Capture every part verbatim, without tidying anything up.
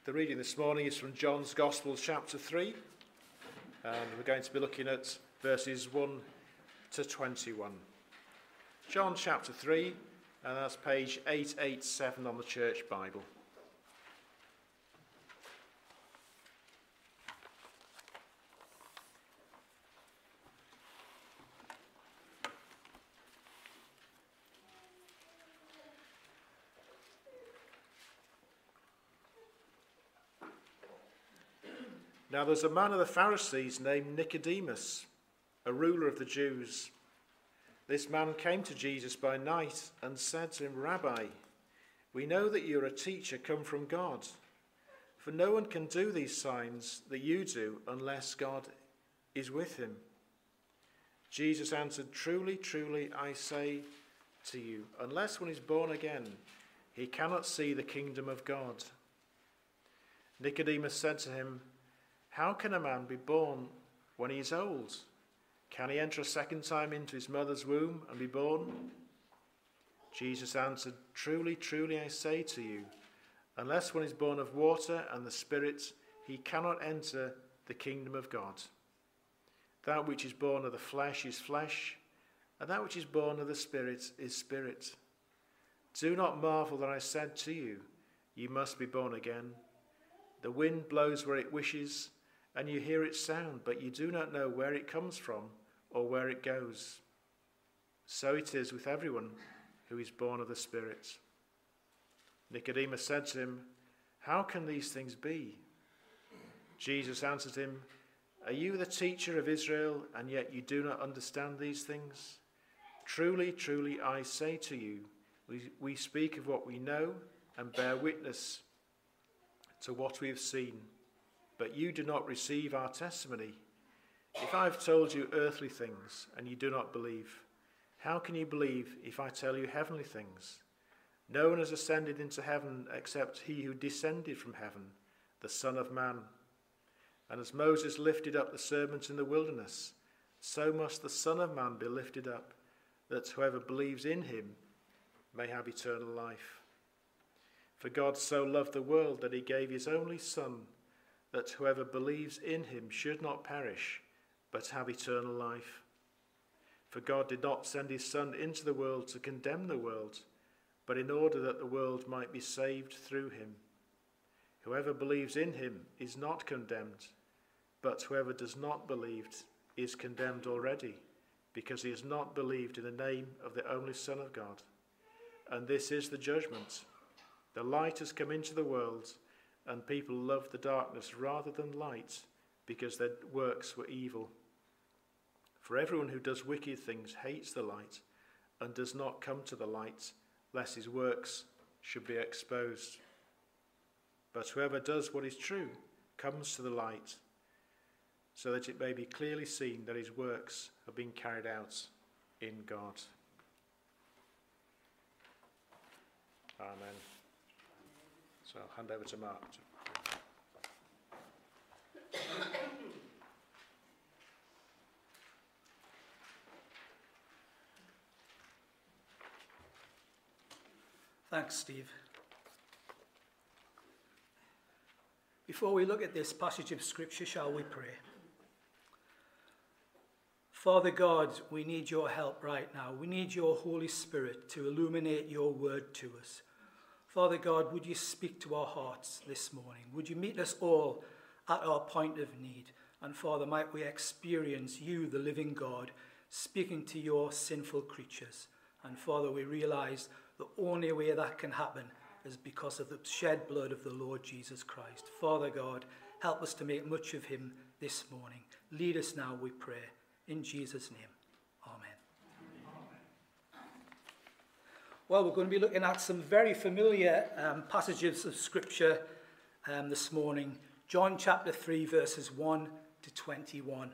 The reading this morning is from John's Gospel, chapter three, and we're going to be looking at verses one to twenty-one. John chapter three, and that's page eight eighty-seven on the Church Bible. Now there's a man of the Pharisees named Nicodemus, a ruler of the Jews. This man came to Jesus by night and said to him, "Rabbi, we know that you're a teacher come from God, for no one can do these signs that you do unless God is with him." Jesus answered, "Truly, truly, I say to you, unless one is born again, he cannot see the kingdom of God." Nicodemus said to him, "How can a man be born when he is old? Can he enter a second time into his mother's womb and be born?" Jesus answered, "Truly, truly, I say to you, unless one is born of water and the Spirit, he cannot enter the kingdom of God. That which is born of the flesh is flesh, and that which is born of the Spirit is spirit. Do not marvel that I said to you, you must be born again. The wind blows where it wishes, and you hear its sound, but you do not know where it comes from or where it goes. So it is with everyone who is born of the Spirit." Nicodemus said to him, "How can these things be?" Jesus answered him, "Are you the teacher of Israel, and yet you do not understand these things? Truly, truly, I say to you, we, we speak of what we know and bear witness to what we have seen, but you do not receive our testimony. If I have told you earthly things and you do not believe, how can you believe if I tell you heavenly things? No one has ascended into heaven except he who descended from heaven, the Son of Man. And as Moses lifted up the serpent in the wilderness, so must the Son of Man be lifted up, that whoever believes in him may have eternal life. For God so loved the world that he gave his only Son, that whoever believes in him should not perish, but have eternal life. For God did not send his Son into the world to condemn the world, but in order that the world might be saved through him. Whoever believes in him is not condemned, but whoever does not believe is condemned already, because he has not believed in the name of the only Son of God. And this is the judgment. The light has come into the world, and people love the darkness rather than light, because their works were evil. For everyone who does wicked things hates the light, and does not come to the light, lest his works should be exposed. But whoever does what is true comes to the light, so that it may be clearly seen that his works have been carried out in God." Amen. So I'll hand over to Mark. Thanks, Steve. Before we look at this passage of Scripture, shall we pray? Father God, we need your help right now. We need your Holy Spirit to illuminate your word to us. Father God, would you speak to our hearts this morning? Would you meet us all at our point of need? And Father, might we experience you, the living God, speaking to your sinful creatures. And Father, we realize the only way that can happen is because of the shed blood of the Lord Jesus Christ. Father God, help us to make much of him this morning. Lead us now, we pray, in Jesus' name. Amen. Well, we're going to be looking at some very familiar um, passages of Scripture um, this morning. John chapter three, verses one to twenty-one.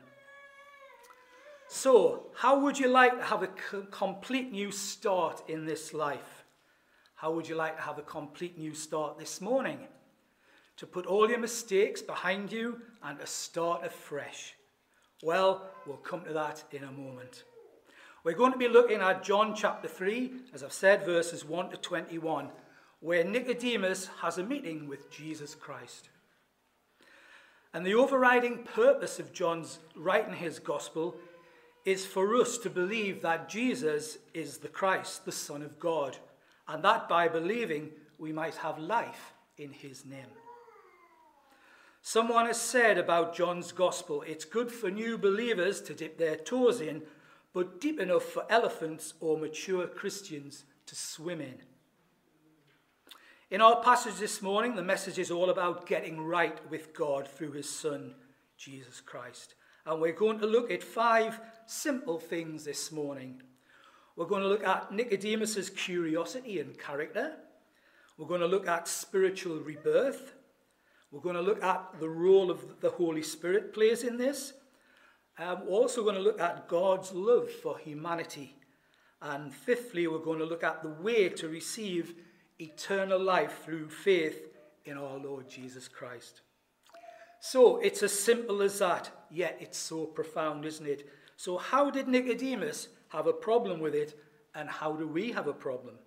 So, how would you like to have a co- complete new start in this life? How would you like to have a complete new start this morning? To put all your mistakes behind you and to start afresh? Well, we'll come to that in a moment. We're going to be looking at John chapter three, as I've said, verses one to twenty-one. where Nicodemus has a meeting with Jesus Christ. And the overriding purpose of John's writing his gospel is for us to believe that Jesus is the Christ, the Son of God, and that by believing we might have life in his name. Someone has said about John's gospel, it's good for new believers to dip their toes in, but deep enough for elephants or mature Christians to swim in. In our passage this morning, the message is all about getting right with God through his Son, Jesus Christ. And we're going to look at five simple things this morning. We're going to look at Nicodemus's curiosity and character. We're going to look at spiritual rebirth. We're going to look at the role of the Holy Spirit plays in this. Um, we're also going to look at God's love for humanity. And fifthly, we're going to look at the way to receive eternal life through faith in our Lord Jesus Christ. So it's as simple as that, yet it's so profound, isn't it? So how did Nicodemus have a problem with it, and how do we have a problem?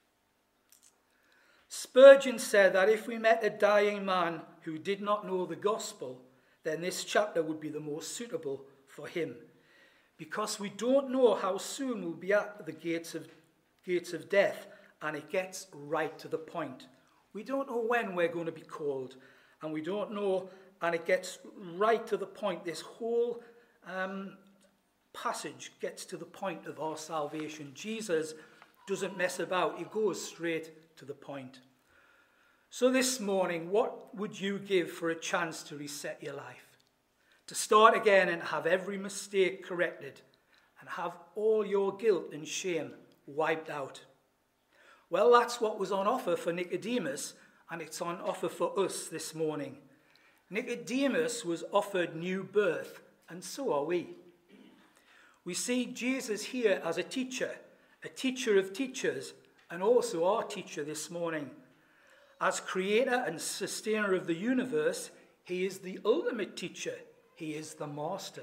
Spurgeon said that if we met a dying man who did not know the gospel, then this chapter would be the most suitable for him, because we don't know how soon we'll be at the gates of, gates of death, and it gets right to the point. We don't know when we're going to be called, and we don't know, and it gets right to the point. This whole um, passage gets to the point of our salvation. Jesus doesn't mess about. He goes straight to the point. So this morning, what would you give for a chance to reset your life? To start again and have every mistake corrected and have all your guilt and shame wiped out? Well, that's what was on offer for Nicodemus, and it's on offer for us this morning. Nicodemus was offered new birth, and so are we. We see Jesus here as a teacher, a teacher of teachers, and also our teacher this morning. As creator and sustainer of the universe, he is the ultimate teacher. He is the master.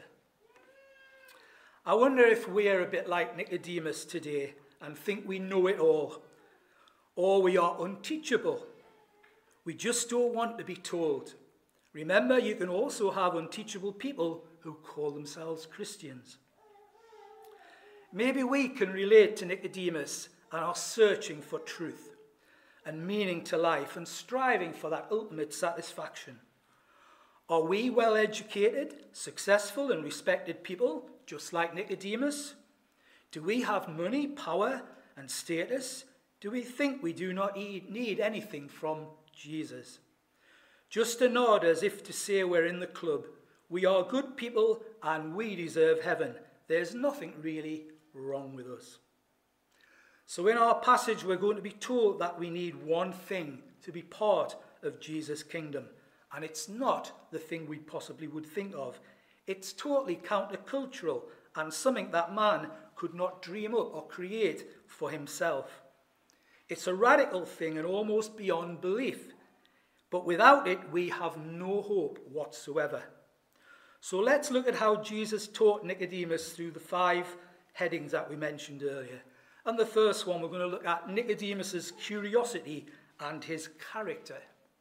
I wonder if we're a bit like Nicodemus today and think we know it all, or we are unteachable. We just don't want to be told. Remember, you can also have unteachable people who call themselves Christians. Maybe we can relate to Nicodemus and are searching for truth and meaning to life and striving for that ultimate satisfaction. Are we well-educated, successful and respected people, just like Nicodemus? Do we have money, power and status? Do we think we do not need anything from Jesus? Just a nod as if to say we're in the club. We are good people and we deserve heaven. There's nothing really wrong with us. So in our passage, we're going to be told that we need one thing to be part of Jesus' kingdom. And it's not the thing we possibly would think of. It's totally countercultural and something that man could not dream up or create for himself. It's a radical thing and almost beyond belief. But without it, we have no hope whatsoever. So let's look at how Jesus taught Nicodemus through the five headings that we mentioned earlier. And the first one, we're going to look at Nicodemus's curiosity and his character.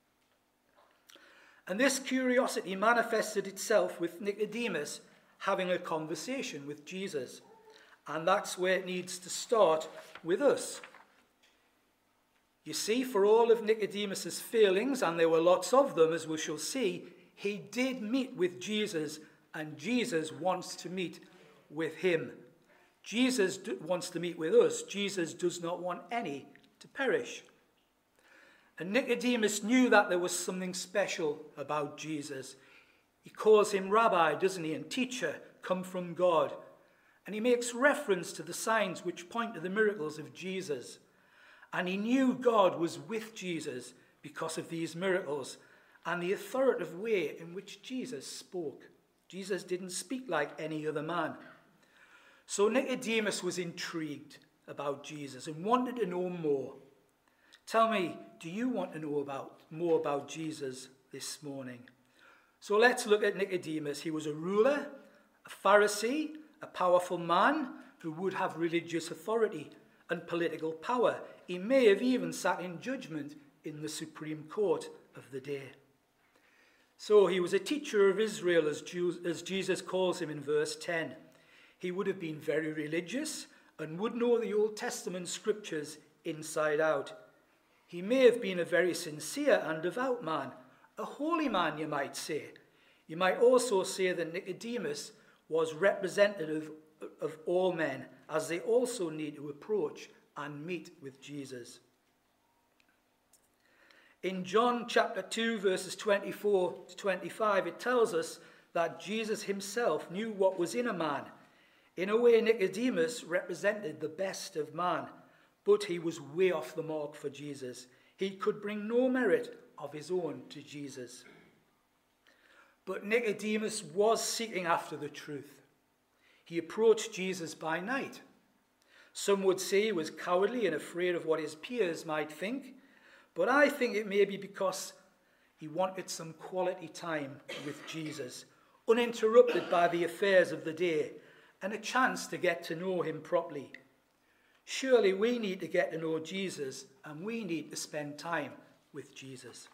And this curiosity manifested itself with Nicodemus having a conversation with Jesus. And that's where it needs to start with us. You see, for all of Nicodemus's failings, and there were lots of them, as we shall see, he did meet with Jesus, and Jesus wants to meet with him. Jesus wants to meet with us. Jesus does not want any to perish. And Nicodemus knew that there was something special about Jesus. He calls him rabbi, doesn't he, and teacher, come from God. And he makes reference to the signs which point to the miracles of Jesus. And he knew God was with Jesus because of these miracles and the authoritative way in which Jesus spoke. Jesus didn't speak like any other man. So Nicodemus was intrigued about Jesus and wanted to know more. Tell me, do you want to know about more about Jesus this morning? So let's look at Nicodemus. He was a ruler, a Pharisee, a powerful man who would have religious authority and political power. He may have even sat in judgment in the Supreme Court of the day. So he was a teacher of Israel, as, Jews, as Jesus calls him in verse ten. He would have been very religious and would know the Old Testament scriptures inside out. He may have been a very sincere and devout man, a holy man, you might say. You might also say that Nicodemus was representative of all men, as they also need to approach and meet with Jesus. In John chapter two, verses twenty-four to twenty-five, it tells us that Jesus himself knew what was in a man. In a way, Nicodemus represented the best of man, but he was way off the mark for Jesus. He could bring no merit of his own to Jesus. But Nicodemus was seeking after the truth. He approached Jesus by night. Some would say he was cowardly and afraid of what his peers might think, but I think it may be because he wanted some quality time with Jesus, uninterrupted by the affairs of the day, and a chance to get to know him properly. Surely we need to get to know Jesus, and we need to spend time with Jesus.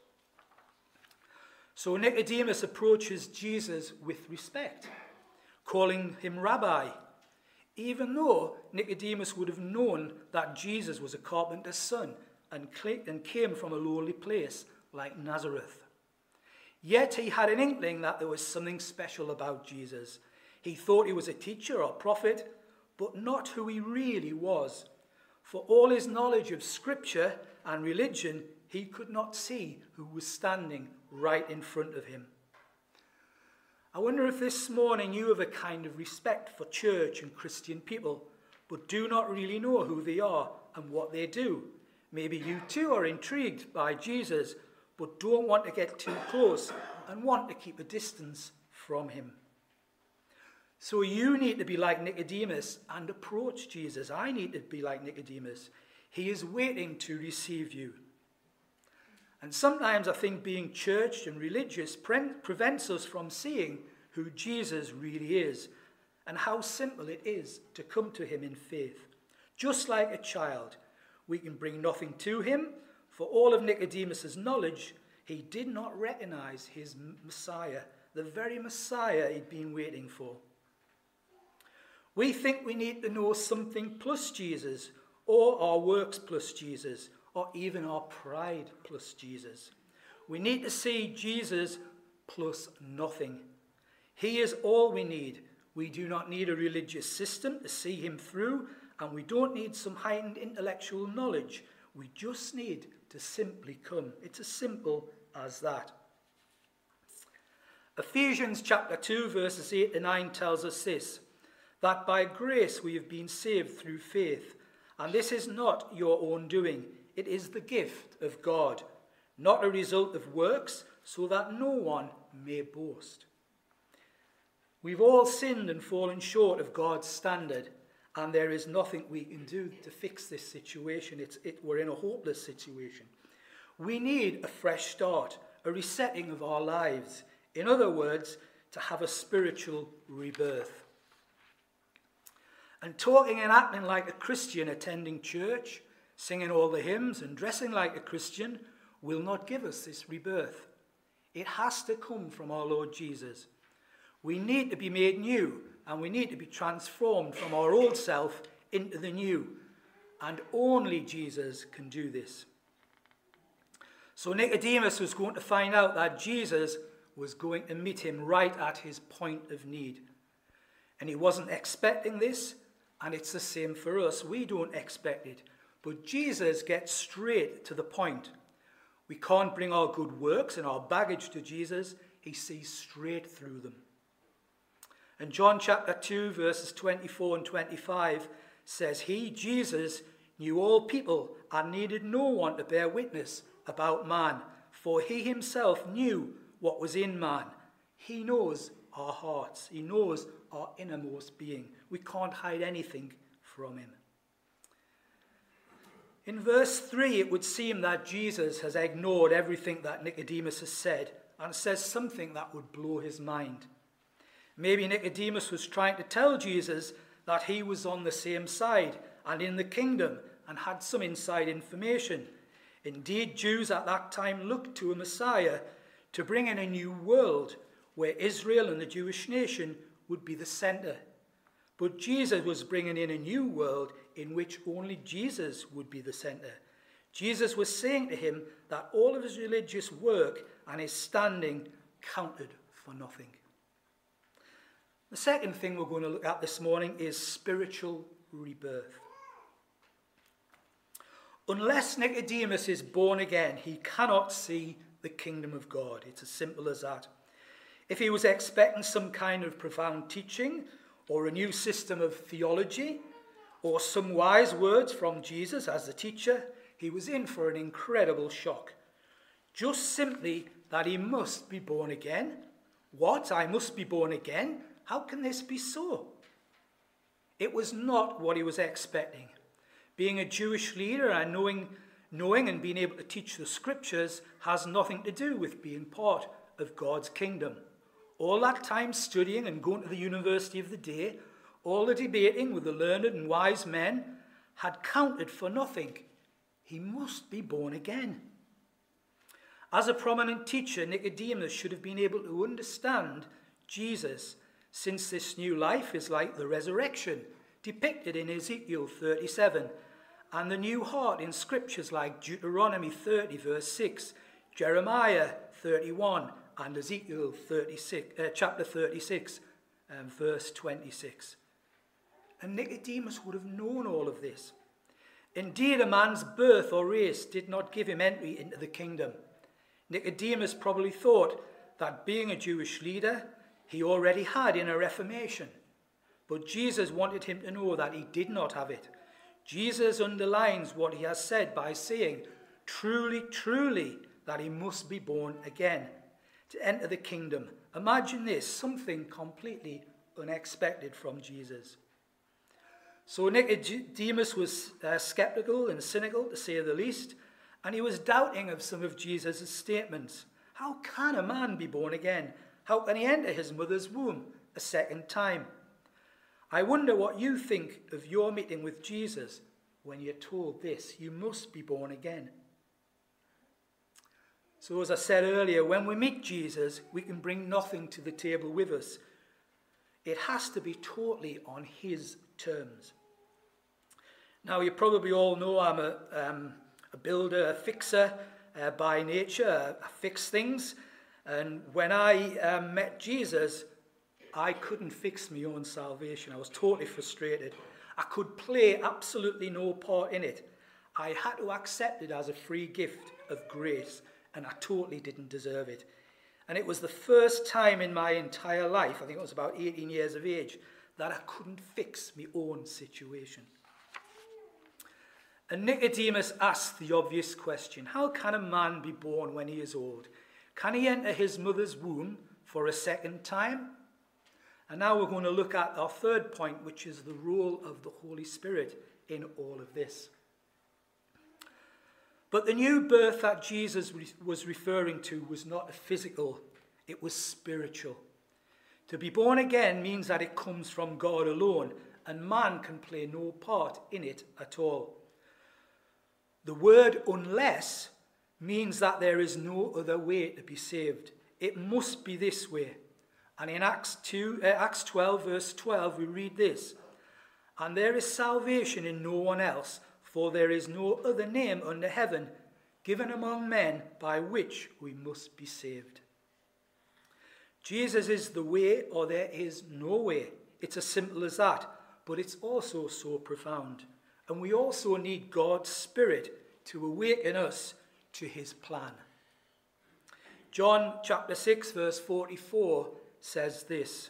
So Nicodemus approaches Jesus with respect, calling him Rabbi, even though Nicodemus would have known that Jesus was a carpenter's son and came from a lowly place like Nazareth. Yet he had an inkling that there was something special about Jesus. He thought he was a teacher or prophet, but not who he really was. For all his knowledge of scripture and religion, he could not see who was standing right in front of him. I wonder if this morning you have a kind of respect for church and Christian people, but do not really know who they are and what they do. Maybe you too are intrigued by Jesus, but don't want to get too close and want to keep a distance from him. So you need to be like Nicodemus and approach Jesus. I need to be like Nicodemus. He is waiting to receive you. And sometimes I think being churched and religious pre- prevents us from seeing who Jesus really is and how simple it is to come to him in faith. Just like a child, we can bring nothing to him. For all of Nicodemus's knowledge, he did not recognize his Messiah, the very Messiah he'd been waiting for. We think we need to know something plus Jesus, or our works plus Jesus, or even our pride plus Jesus. We need to see Jesus plus nothing. He is all we need. We do not need a religious system to see him through, and we don't need some heightened intellectual knowledge. We just need to simply come. It's as simple as that. Ephesians chapter two, verses eight to nine tells us this, that by grace we have been saved through faith, and this is not your own doing. It is the gift of God, not a result of works, so that no one may boast. We've all sinned and fallen short of God's standard, and there is nothing we can do to fix this situation. It's, it, we're in a hopeless situation. We need a fresh start, a resetting of our lives. In other words, to have a spiritual rebirth. And talking and acting like a Christian, attending church, singing all the hymns and dressing like a Christian will not give us this rebirth. It has to come from our Lord Jesus. We need to be made new, and we need to be transformed from our old self into the new. And only Jesus can do this. So Nicodemus was going to find out that Jesus was going to meet him right at his point of need. And he wasn't expecting this, and it's the same for us. We don't expect it. But Jesus gets straight to the point. We can't bring our good works and our baggage to Jesus. He sees straight through them. And John chapter two, verses twenty-four and twenty-five says, he, Jesus, knew all people and needed no one to bear witness about man, for he himself knew what was in man. He knows our hearts. He knows our innermost being. We can't hide anything from him. In verse three, it would seem that Jesus has ignored everything that Nicodemus has said and says something that would blow his mind. Maybe Nicodemus was trying to tell Jesus that he was on the same side and in the kingdom and had some inside information. Indeed, Jews at that time looked to a Messiah to bring in a new world where Israel and the Jewish nation would be the center. But Jesus was bringing in a new world in which only Jesus would be the center. Jesus was saying to him that all of his religious work and his standing counted for nothing. The second thing we're going to look at this morning is spiritual rebirth. Unless Nicodemus is born again, he cannot see the kingdom of God. It's as simple as that. If he was expecting some kind of profound teaching or a new system of theology or some wise words from Jesus as the teacher, he was in for an incredible shock. Just simply that he must be born again. What? I must be born again? How can this be so? It was not what he was expecting. Being a Jewish leader and knowing, knowing and being able to teach the scriptures has nothing to do with being part of God's kingdom. All that time studying and going to the university of the day, all the debating with the learned and wise men had counted for nothing. He must be born again. As a prominent teacher, Nicodemus should have been able to understand Jesus, since this new life is like the resurrection depicted in Ezekiel thirty-seven, and the new heart in scriptures like Deuteronomy thirty, verse six, Jeremiah thirty-one, and Ezekiel thirty-six, uh, chapter thirty-six, um, verse twenty-six. And Nicodemus would have known all of this. Indeed, a man's birth or race did not give him entry into the kingdom. Nicodemus probably thought that being a Jewish leader, he already had in a reformation. But Jesus wanted him to know that he did not have it. Jesus underlines what he has said by saying, truly, truly, that he must be born again to enter the kingdom. Imagine this, something completely unexpected from Jesus. So Nicodemus was uh, skeptical and cynical, to say the least, and he was doubting of some of Jesus' statements. How can a man be born again? How can he enter his mother's womb a second time? I wonder what you think of your meeting with Jesus when you're told this: you must be born again. So as I said earlier, when we meet Jesus, we can bring nothing to the table with us. It has to be totally on his terms. Now, you probably all know I'm a, um, a builder, a fixer uh, by nature. I fix things. And when I um, met Jesus, I couldn't fix my own salvation. I was totally frustrated. I could play absolutely no part in it. I had to accept it as a free gift of grace, and I totally didn't deserve it. And it was the first time in my entire life, I think I was about eighteen years of age, that I couldn't fix my own situation. And Nicodemus asked the obvious question: how can a man be born when he is old? Can he enter his mother's womb for a second time? And now we're going to look at our third point, which is the role of the Holy Spirit in all of this. But the new birth that Jesus was referring to was not physical, it was spiritual. To be born again means that it comes from God alone, and man can play no part in it at all. The word unless means that there is no other way to be saved. It must be this way. And in Acts two, uh, Acts twelve, verse twelve, we read this: and there is salvation in no one else, for there is no other name under heaven given among men by which we must be saved. Jesus is the way, or there is no way. It's as simple as that, but it's also so profound. And we also need God's Spirit to awaken us to his plan. John chapter six, verse forty-four says this: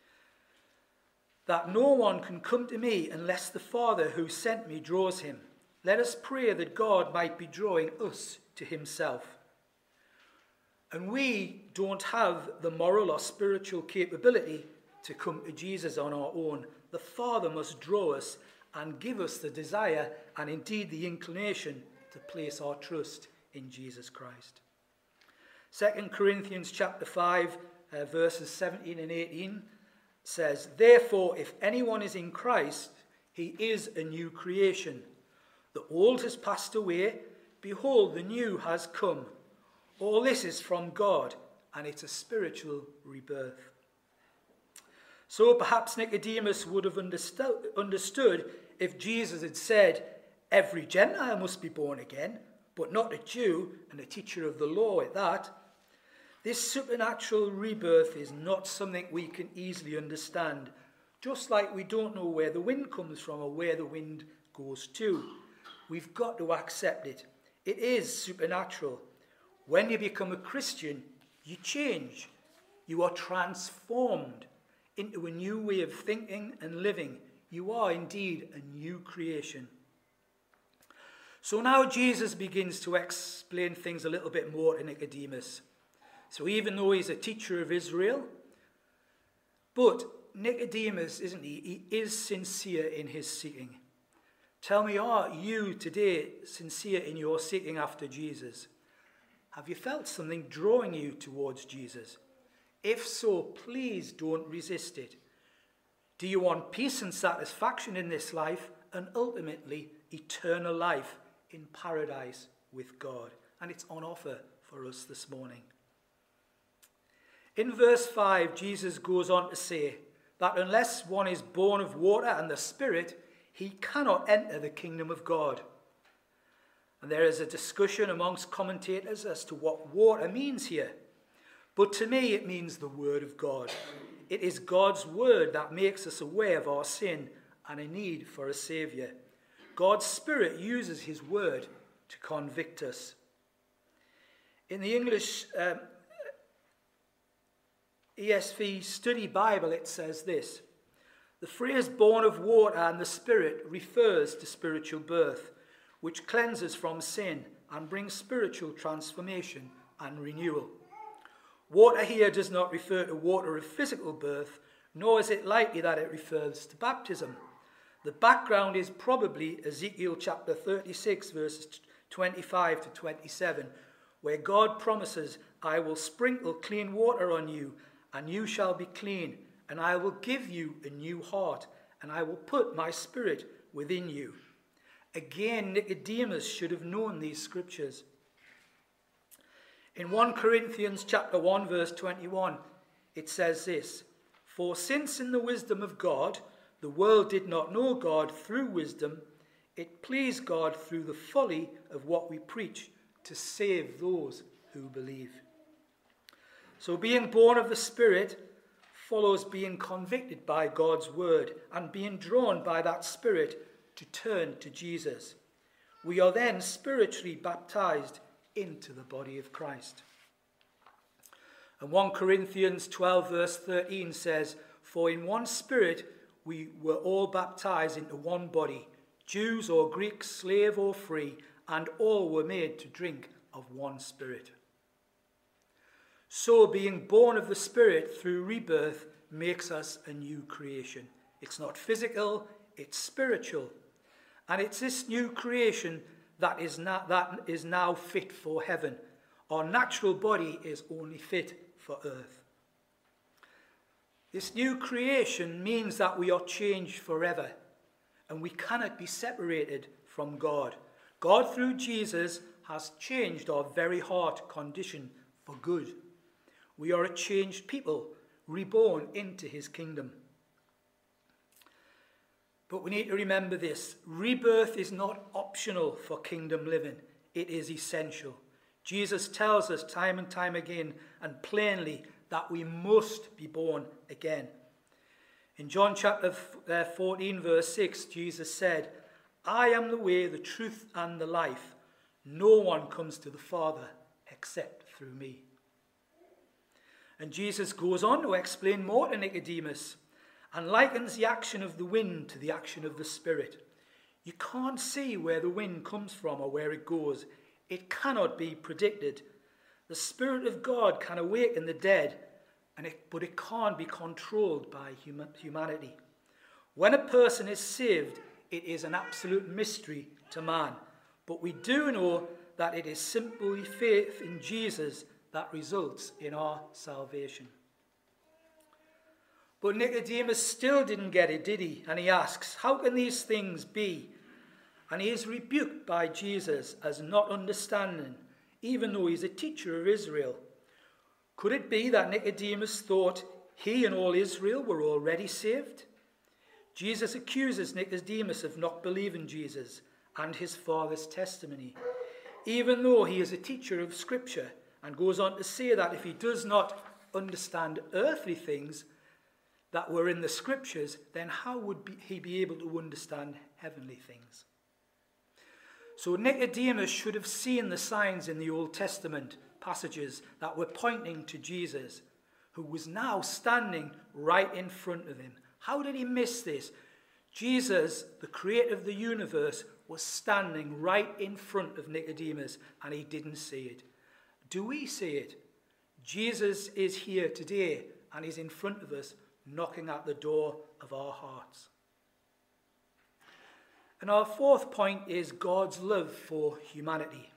that no one can come to me unless the Father who sent me draws him. Let us pray that God might be drawing us to himself. And we don't have the moral or spiritual capability to come to Jesus on our own. The Father must draw us and give us the desire and indeed the inclination to place our trust in Jesus Christ. Second Corinthians chapter five, uh, verses seventeen and eighteen says, therefore, if anyone is in Christ, he is a new creation. The old has passed away. Behold, the new has come. All this is from God, and it's a spiritual rebirth. So perhaps Nicodemus would have understood, understood if Jesus had said, every Gentile must be born again, but not a Jew and a teacher of the law at that. This supernatural rebirth is not something we can easily understand, just like we don't know where the wind comes from or where the wind goes to. We've got to accept it. It is supernatural. When you become a Christian, you change. You are transformed into a new way of thinking and living. You are indeed a new creation. So now Jesus begins to explain things a little bit more to Nicodemus. So even though he's a teacher of Israel, but Nicodemus, isn't he? He is sincere in his seeking. Tell me, are you today sincere in your seeking after Jesus? Have you felt something drawing you towards Jesus? If so, please don't resist it. Do you want peace and satisfaction in this life and ultimately eternal life in paradise with God? And it's on offer for us this morning. In verse five, Jesus goes on to say that unless one is born of water and the Spirit, he cannot enter the kingdom of God. And there is a discussion amongst commentators as to what water means here. But to me, it means the word of God. It is God's word that makes us aware of our sin and a need for a saviour. God's Spirit uses his word to convict us. In the English um, E S V Study Bible, it says this: the phrase born of water and the Spirit refers to spiritual birth, which cleanses from sin and brings spiritual transformation and renewal. Water here does not refer to water of physical birth, nor is it likely that it refers to baptism. The background is probably Ezekiel chapter thirty-six, verses twenty-five to twenty-seven, where God promises, I will sprinkle clean water on you, and you shall be clean, and I will give you a new heart, and I will put my spirit within you. Again, Nicodemus should have known these scriptures. In First Corinthians chapter one, verse twenty-one, it says this: for since in the wisdom of God, the world did not know God through wisdom, it pleased God through the folly of what we preach to save those who believe. So being born of the Spirit follows being convicted by God's word and being drawn by that Spirit to turn to Jesus. We are then spiritually baptized into the body of Christ. And First Corinthians twelve verse thirteen says, for in one Spirit we were all baptized into one body, Jews or Greeks, slave or free, and all were made to drink of one Spirit. So being born of the Spirit through rebirth makes us a new creation. It's not physical, it's spiritual. And it's this new creation that is, not, that is now fit for heaven. Our natural body is only fit for earth. This new creation means that we are changed forever, and we cannot be separated from God. God, through Jesus, has changed our very heart condition for good. We are a changed people, reborn into his kingdom. But we need to remember this: rebirth is not optional for kingdom living. It is essential. Jesus tells us time and time again and plainly that we must be born again. In John chapter fourteen, verse six, Jesus said, I am the way, the truth, and the life. No one comes to the Father except through me. And Jesus goes on to explain more to Nicodemus and likens the action of the wind to the action of the Spirit. You can't see where the wind comes from or where it goes. It cannot be predicted. The Spirit of God can awaken the dead, and it, but it can't be controlled by human, humanity. When a person is saved, it is an absolute mystery to man. But we do know that it is simply faith in Jesus that results in our salvation. But Nicodemus still didn't get it, did he? And he asks, how can these things be? and he is rebuked by Jesus as not understanding, even though he's a teacher of Israel. Could it be that Nicodemus thought he and all Israel were already saved? Jesus accuses Nicodemus of not believing Jesus and his Father's testimony, even though he is a teacher of Scripture, and goes on to say that if he does not understand earthly things that were in the Scriptures, then how would be, he be able to understand heavenly things? So Nicodemus should have seen the signs in the Old Testament passages that were pointing to Jesus, who was now standing right in front of him. How did he miss this? Jesus, the creator of the universe, was standing right in front of Nicodemus, and he didn't see it. Do we see it? Jesus is here today, and he's in front of us, knocking at the door of our hearts. And our fourth point is God's love for humanity.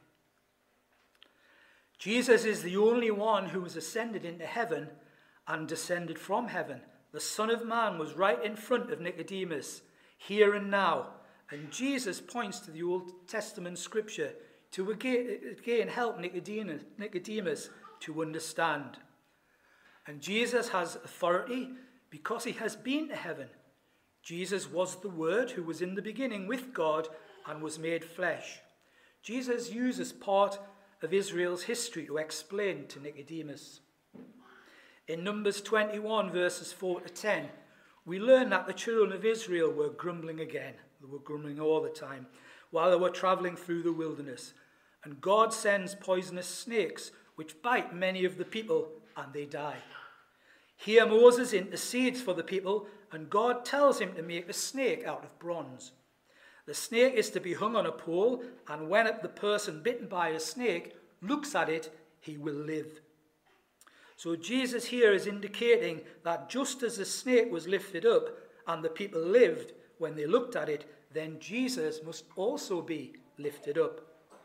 Jesus is the only one who has ascended into heaven and descended from heaven. The Son of Man was right in front of Nicodemus, here and now. And Jesus points to the Old Testament scripture to again, again help Nicodemus, Nicodemus to understand. And Jesus has authority because he has been to heaven. Jesus was the Word who was in the beginning with God and was made flesh. Jesus uses part of Israel's history to explain to Nicodemus. In Numbers twenty-one, verses four to ten, we learn that the children of Israel were grumbling again. They were grumbling all the time while they were traveling through the wilderness. And God sends poisonous snakes which bite many of the people, and they die. Here Moses intercedes for the people, and God tells him to make a snake out of bronze. The snake is to be hung on a pole, and when the person bitten by a snake looks at it, he will live. So Jesus here is indicating that just as the snake was lifted up and the people lived when they looked at it, then Jesus must also be lifted up.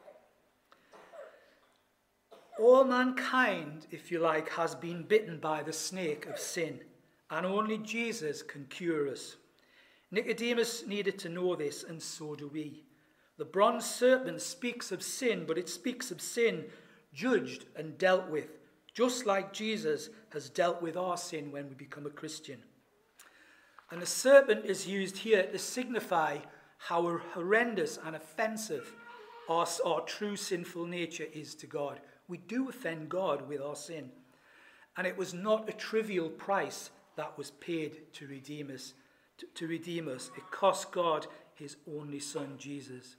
All mankind, if you like, has been bitten by the snake of sin, and only Jesus can cure us. Nicodemus needed to know this, and so do we. The bronze serpent speaks of sin, but it speaks of sin judged and dealt with, just like Jesus has dealt with our sin when we become a Christian. And the serpent is used here to signify how horrendous and offensive our, our true sinful nature is to God. We do offend God with our sin. And it was not a trivial price that was paid to redeem us. To, to redeem us. It cost God his only Son, Jesus.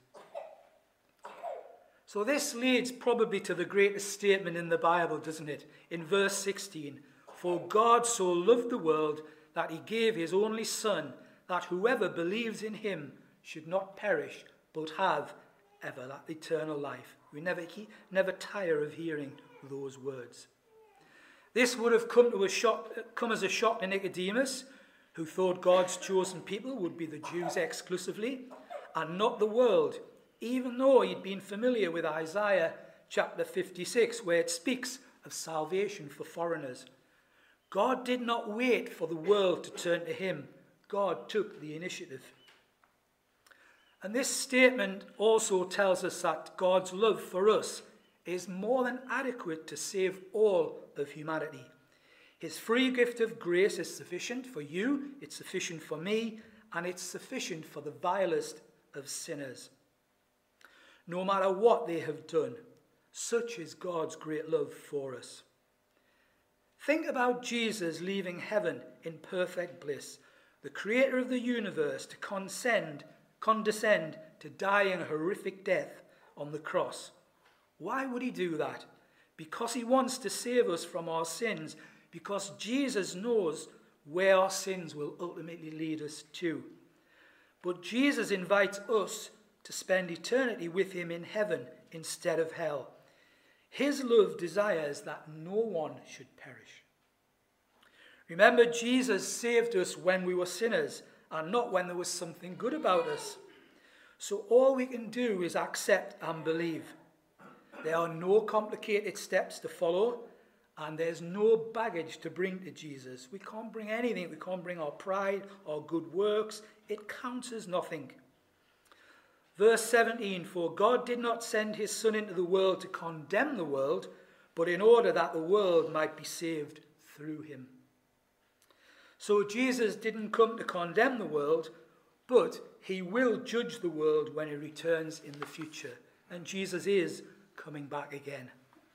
So this leads probably to the greatest statement in the Bible, doesn't it? In verse sixteen, for God so loved the world that he gave his only Son, that whoever believes in him should not perish, but have ever that eternal life. We never, he, never tire of hearing those words. This would have come, to a shock, come as a shock to Nicodemus, who thought God's chosen people would be the Jews exclusively, and not the world, even though he'd been familiar with Isaiah chapter fifty-six, where it speaks of salvation for foreigners. God did not wait for the world to turn to him. God took the initiative. And this statement also tells us that God's love for us is more than adequate to save all of humanity. His free gift of grace is sufficient for you, it's sufficient for me, and it's sufficient for the vilest of sinners. No matter what they have done, such is God's great love for us. Think about Jesus leaving heaven in perfect bliss, the creator of the universe, to condescend, condescend to die in a horrific death on the cross. Why would he do that? Because he wants to save us from our sins, because Jesus knows where our sins will ultimately lead us to. But Jesus invites us to spend eternity with him in heaven instead of hell. His love desires that no one should perish. Remember, Jesus saved us when we were sinners and not when there was something good about us. So all we can do is accept and believe. There are no complicated steps to follow, and there's no baggage to bring to Jesus. We can't bring anything. We can't bring our pride, our good works. It counts as nothing. Verse seventeen, for God did not send his Son into the world to condemn the world, but in order that the world might be saved through him. So Jesus didn't come to condemn the world, but he will judge the world when he returns in the future. And Jesus is coming back again.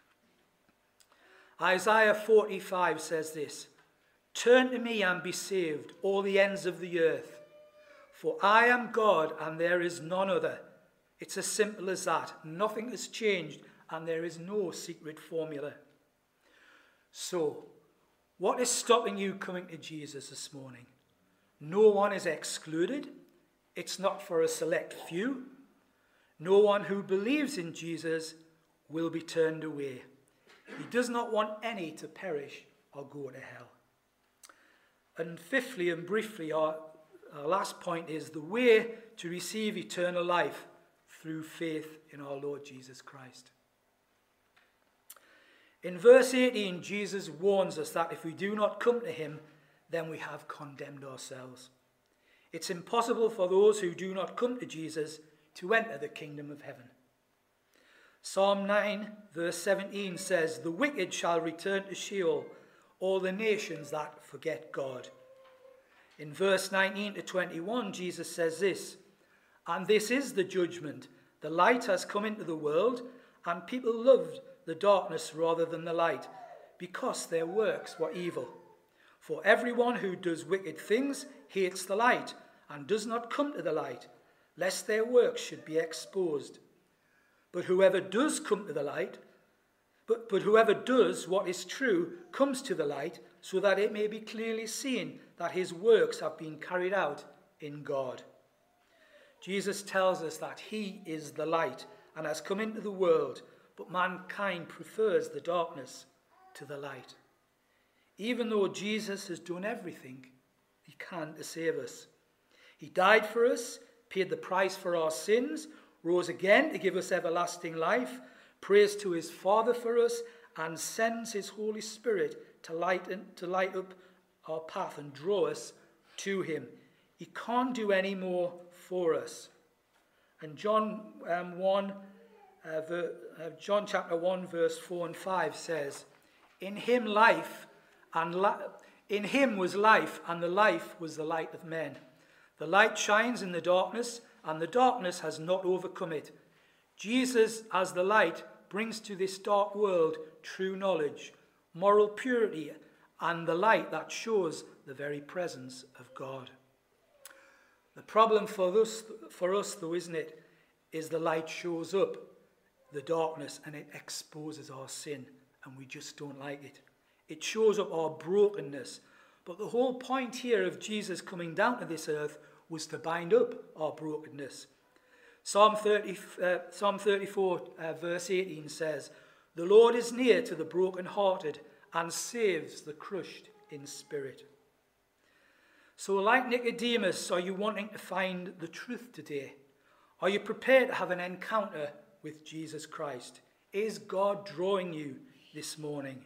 Isaiah forty-five says this, turn to me and be saved, all the ends of the earth. For I am God and there is none other. It's as simple as that. Nothing has changed and there is no secret formula. So, what is stopping you coming to Jesus this morning? No one is excluded. It's not for a select few. No one who believes in Jesus will be turned away. He does not want any to perish or go to hell. And fifthly and briefly, our, our last point is the way to receive eternal life through faith in our Lord Jesus Christ. In verse eighteen, Jesus warns us that if we do not come to him, then we have condemned ourselves. It's impossible for those who do not come to Jesus to enter the kingdom of heaven. Psalm nine, verse seventeen says, the wicked shall return to Sheol, all the nations that forget God. In verse nineteen to twenty-one, Jesus says this, and this is the judgment. The light has come into the world, and people loved the darkness rather than the light, because their works were evil. For everyone who does wicked things hates the light, and does not come to the light, lest their works should be exposed. But whoever does come to the light, but, but whoever does what is true comes to the light, so that it may be clearly seen that his works have been carried out in God. Jesus tells us that he is the light and has come into the world, but mankind prefers the darkness to the light. Even though Jesus has done everything he can to save us. He died for us, paid the price for our sins, rose again to give us everlasting life, prays to his Father for us, and sends his Holy Spirit to light, to light up our path and draw us to him. He can't do any more for us. And John um, one, uh, ver, uh, John chapter one, verse four and five says, "In him life and li- in him was life, and the life was the light of men. The light shines in the darkness, and the darkness has not overcome it." Jesus, as the light, brings to this dark world true knowledge, moral purity, and the light that shows the very presence of God. The problem for us, for us, though, isn't it, is the light shows up the darkness and it exposes our sin, and we just don't like it. It shows up our brokenness. But the whole point here of Jesus coming down to this earth was to bind up our brokenness. Psalm thirty, uh, Psalm thirty-four, uh, verse eighteen says, "The Lord is near to the brokenhearted and saves the crushed in spirit." So like Nicodemus, are you wanting to find the truth today? Are you prepared to have an encounter with Jesus Christ? Is God drawing you this morning?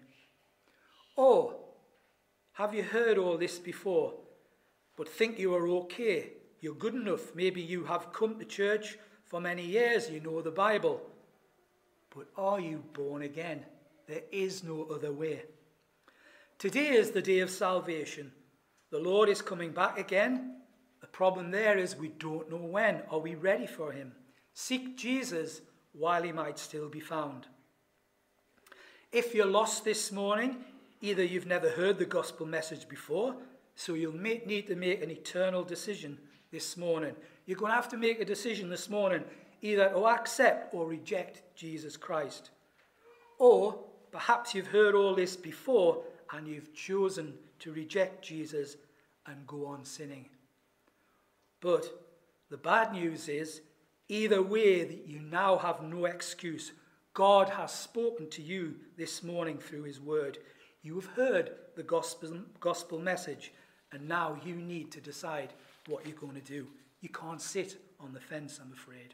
Or have you heard all this before, but think you are okay? You're good enough. Maybe you have come to church for many years. You know the Bible. But are you born again? There is no other way. Today is the day of salvation. The Lord is coming back again. The problem there is we don't know when. Are we ready for him? Seek Jesus while he might still be found. If you're lost this morning, either you've never heard the gospel message before, so you'll need to make an eternal decision this morning. You're going to have to make a decision this morning, either to accept or reject Jesus Christ. Or perhaps you've heard all this before and you've chosen to reject Jesus and go on sinning. But the bad news is, either way, that you now have no excuse. God has spoken to you this morning through his word. You have heard the gospel, gospel message, and now you need to decide what you're going to do. You can't sit on the fence, I'm afraid.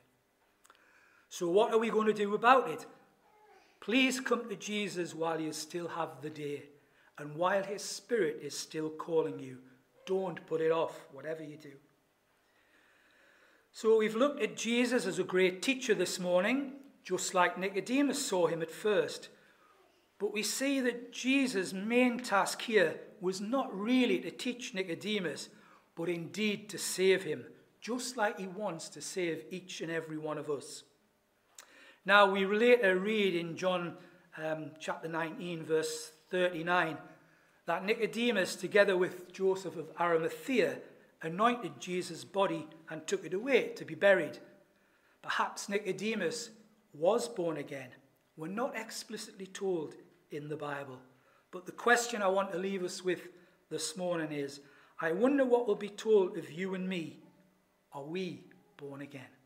So what are we going to do about it? Please come to Jesus while you still have the day, and while his Spirit is still calling you. Don't put it off, whatever you do. So we've looked at Jesus as a great teacher this morning, just like Nicodemus saw him at first. But we see that Jesus' main task here was not really to teach Nicodemus, but indeed to save him, just like he wants to save each and every one of us. Now, we later read in John um, chapter nineteen, verse thirty-nine, that Nicodemus, together with Joseph of Arimathea, anointed Jesus' body and took it away to be buried. Perhaps Nicodemus was born again. We're not explicitly told in the Bible. But the question I want to leave us with this morning is, I wonder what will be told of you and me. Are we born again?